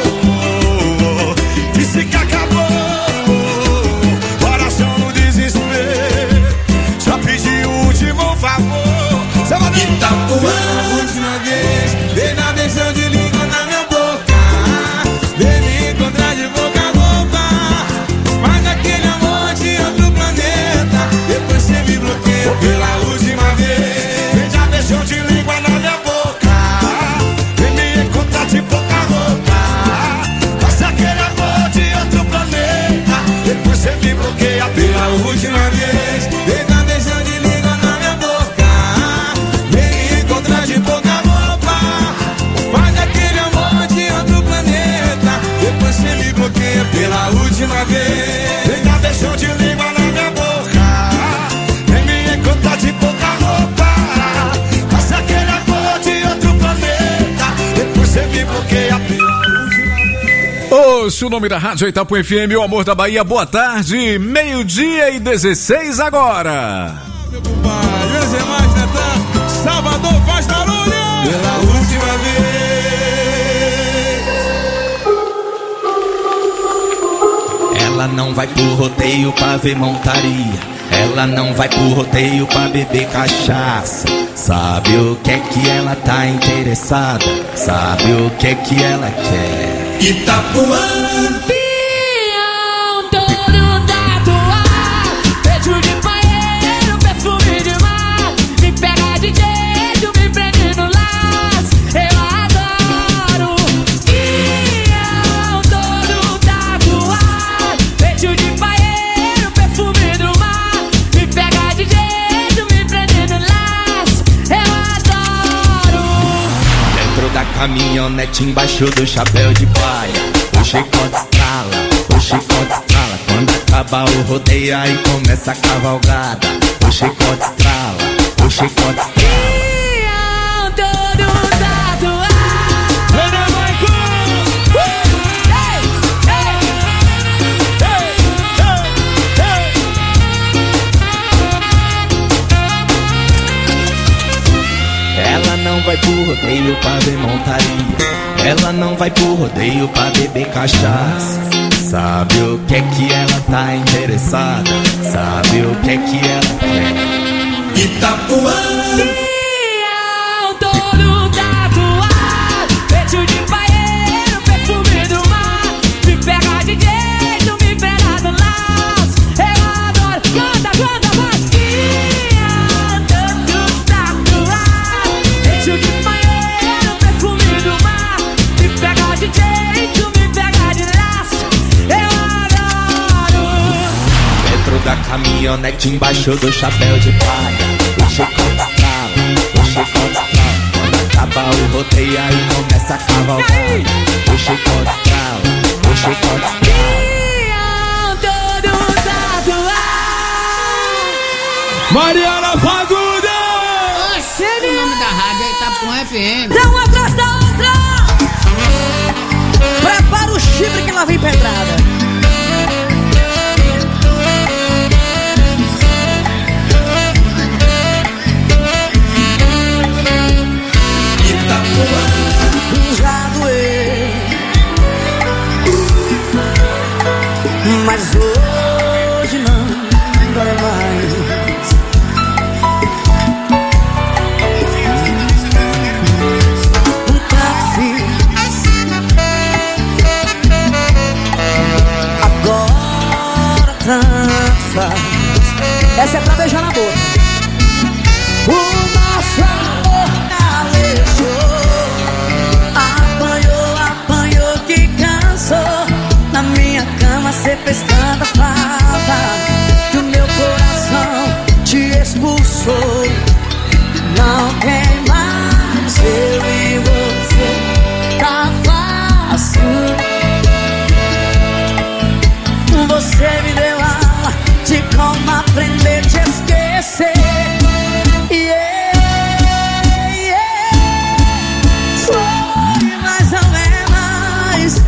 Disse que acabou. Coração no desespero. Só pedi o último favor. Itapuã. Pela última vez, vem na beijão de língua na minha boca. Vem me encontrar de boca a boca. Mas aquele amor de outro planeta, depois você me bloqueia. Pela última vez, vem dar beijão de língua na minha boca. Vem me encontrar de boca a boca. Lúcio, o nome da rádio Itapuã F M, o amor da Bahia. Boa tarde, meio-dia e dezesseis agora. Meu compadre, hoje é mais Natan, Salvador faz barulho. Pela última vez. Ela não vai pro rodeio pra ver montaria. Ela não vai pro rodeio pra beber cachaça. Sabe o que é que ela tá interessada? Sabe o que é que ela quer? Itapuã. Pião todo tatuado, beijo de banheiro, perfume de mar. Me pega de jeito, me prende no laço. Eu adoro. Pião todo tatuado, beijo de banheiro, perfume do mar. Me pega de jeito, me prende no laço. Eu adoro. Dentro da caminhonete, embaixo do chapéu de paia, o chicote estrala, o chicote estrala. Quando acaba o rodeio, aí começa a cavalgada. O chicote estrala, o chicote estrala. Pião todo tatuado. Ela não vai pro rodeio pra ver montaria. Ela não vai pro rodeio pra beber cachaça. Sabe o que é que ela tá interessada? Sabe o que é que ela quer? Itapuã. Pião todo tatuado, beijo de banheiro, perfume do mar. Me pega de jeito, me pega do laço. Eu adoro. Canta, canta, vai. Pião todo tatuado, beijo de banheiro, perfume do mar. Me pega de jeito, me pega de laço. Eu adoro. Dentro da caminhonete, embaixo do chapéu de palha, o chicote estrala, o chicote estrala. Quando acaba o rodeio, aí começa a cavalgada. O chicote estrala, o chicote estrala. Pião todo tatuado. Mariana Fagundes. Oxê, o nome da rádio é Itapuã F M. Dá uma atrás da outra. Prepara o chifre que lá vem pedrada. Já doeu, mas hoje não dói mais. Um táxi agora tanto faz. Essa é pra beijar na boca. O nosso amor calejou. Apanhou, apanhou que cansou. Na minha cama cê fez tanta falta que o meu coração te expulsou. Não tem mais eu e você, tá fácil. Você me deu aula de como aprender a te esquecer. Yeah, yeah. Foi mais ou menos.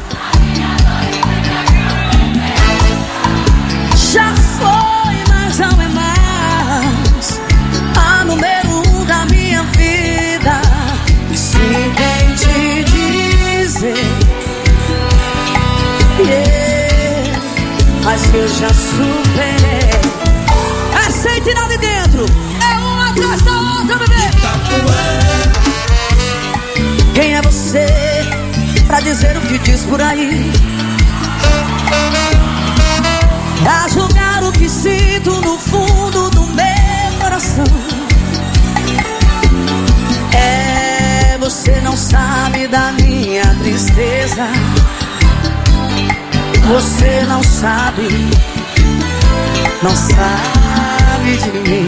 Já foi mais ou menos a número um da minha vida. Se tem te dizer, yeah, mas eu já superei. Aceite lá de dentro. É uma atrás da outra, bebê. Quem é você pra dizer o que diz por aí? A julgar o que sinto no fundo do meu coração. É, você não sabe da minha tristeza. Você não sabe, não sabe de mim.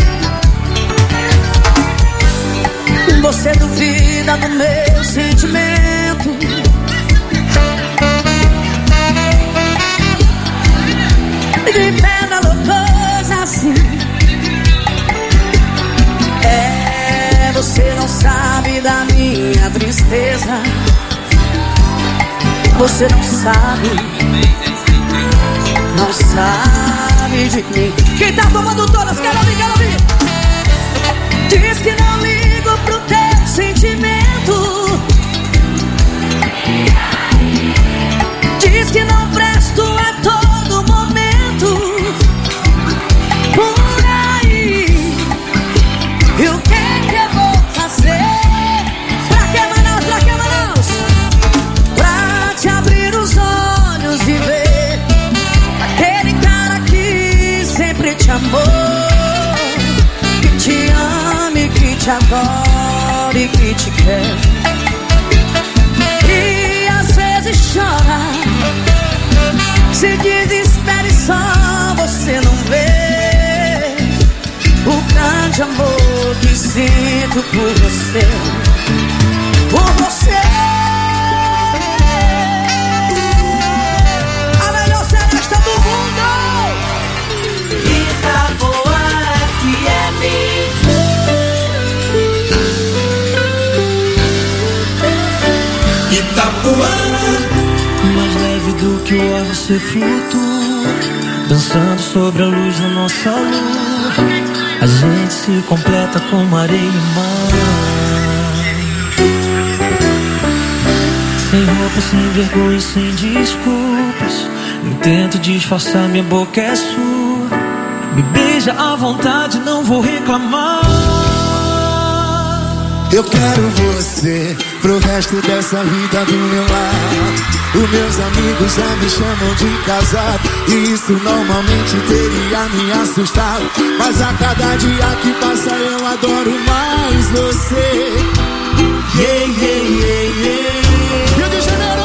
Você duvida do meu sentimento. De pedra loucosa assim. É, você não sabe da minha tristeza. Você não sabe, não sabe de mim. Quem tá tomando todas, quero ouvir, quero ouvir. Diz que não ligo pro teu sentimento. Diz que não presto a todo momento. Por aí, e o que é que eu vou fazer? Pra que Manaus, pra que Manaus? Pra te abrir os olhos e ver aquele cara que sempre te amou, que te ame, que te adora e que te quer. E às vezes chora, se desespera e só você não vê o grande amor que sinto por você, por você. A melhor seresta do mundo, Itapuã F M. Itapuã, mais leve do que o ar você flutua, dançando sobre a luz da nossa lua. A gente se completa como areia e mar. Sem roupa, sem vergonha, sem desculpas. Não tento disfarçar, minha boca é sua. Me beija à vontade, não vou reclamar. Eu quero você pro resto dessa vida do meu lado. Os meus amigos já me chamam de casado, e isso normalmente teria me assustado. Mas a cada dia que passa eu adoro mais você. Yeah, yeah, yeah, yeah. Rio de Janeiro.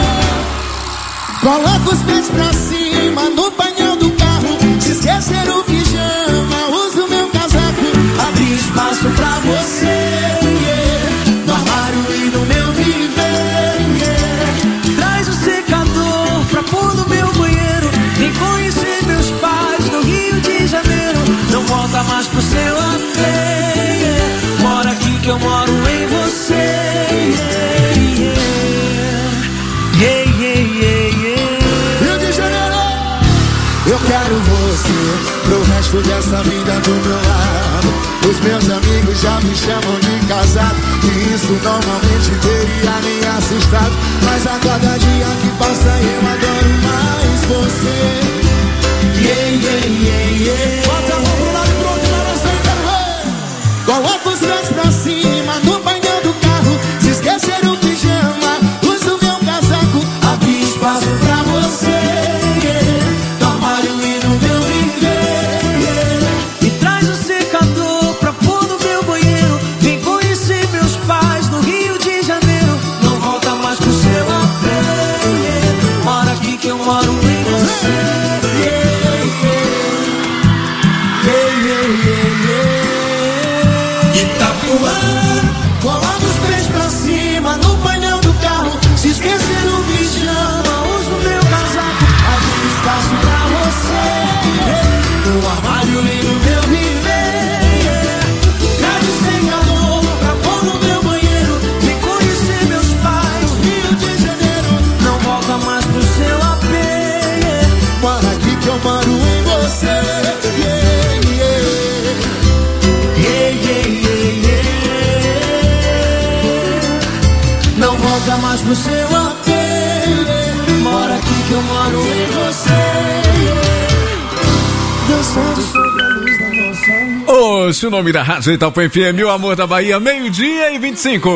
Coloca os pés pra cima no painel do carro. Se esquecer o pijama, usa o meu casaco. Abri espaço pra você, no armário e no meu viver, yeah. Traz o secador pra pôr no meu banheiro. Vem conhecer meus pais no Rio de Janeiro. Não volta mais pro seu apê, yeah. Mora aqui que eu moro em você, yeah, yeah. Yeah, yeah, yeah, yeah. Rio de Janeiro. Eu quero você pro resto dessa vida do meu lado. Os meus amigos já me chamam de casado, e isso normalmente teria me assustado. Mas a cada dia que passa eu adoro mais você. Yeah, yeah, yeah, yeah. Bota a mão pro lado e pro outro, balançando, quero ver. Coloca os pés pra cima no painel do carro. Se esquecer o pijama, usa o meu casaco. Abri espaço pra você, yeah. No armário e no meu viver, yeah. E traz o secador pra pôr no meu banheiro. Vem conhecer meus pais no Rio de Janeiro. Não volta mais pro seu apê, yeah. Mora aqui que eu moro em você, yeah, yeah, yeah, yeah, yeah. Itapuã. Coloca os pés pra cima no painel do carro. Se esquecer o pijama, usa o meu casaco. Abre espaço pra você, yeah. No armário e no meu viver, yeah. Traz o secador pra pôr no meu banheiro. Vem conhecer meus pais no Rio de Janeiro. Não volta mais pro seu apê, yeah. Mora aqui que eu moro em você, yeah, yeah. Yeah, yeah, yeah, yeah. Não volta mais pro seu apê, yeah. Mora aqui que eu moro em você, yeah. Dançando sobre a luz da nossa lua. Ouça o nome da Rádio Itapuã F M, o amor da Bahia, meio-dia e vinte e cinco.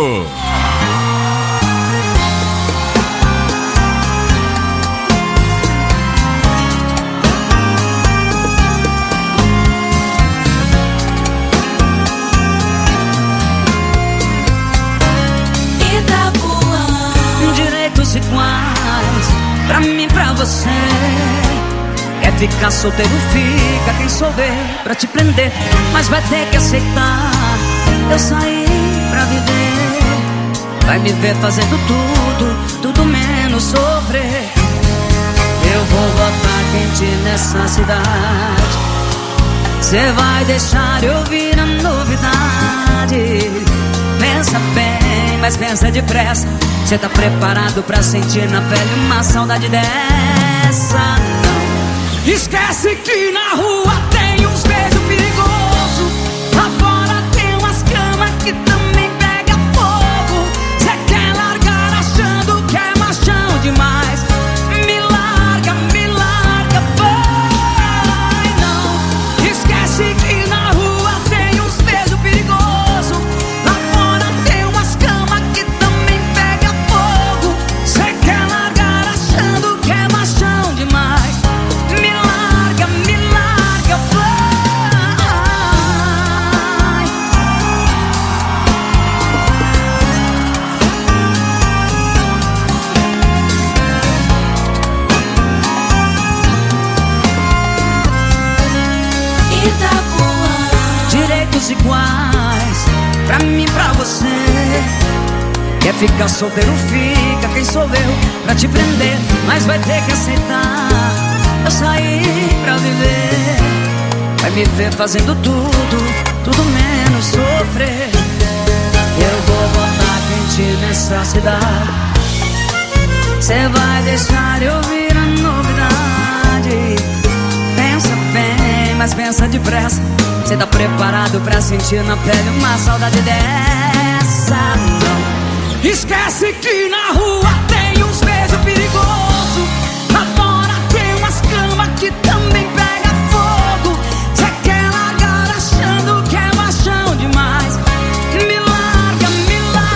Direitos iguais pra mim e pra você. Quer ficar solteiro, fica. Quem souber pra te prender, mas vai ter que aceitar. Eu saí pra viver. Vai me ver fazendo tudo, tudo menos sofrer. Eu vou botar quente nessa cidade. Cê vai deixar eu ouvir a novidade. Pensa bem mas pensa depressa. Cê tá preparado pra sentir na pele uma saudade dessa? Não. Esquece que na rua tem uns beijos perigosos. Lá fora tem umas camas que também pega fogo. Cê quer largar achando que é machão demais. Me larga, me larga, vai. Não. Esquece que na rua tem uns beijos perigosos. Lá fora tem umas camas que também pega fogo. Cê quer largar achando que é machão demais. Me larga, me larga, vai. Itapuã. Direitos iguais pra mim, pra você. Quer ficar solteiro, fica. Quem sou eu pra te prender? Mas vai ter que aceitar. Eu saí pra viver. Vai me ver fazendo tudo, tudo menos sofrer. Eu vou botar quente nessa cidade. Cê vai deixar eu vir a novidade. Pensa bem, mas pensa depressa. Cê tá preparado pra sentir na pele uma saudade dessa? Não. Esquece que na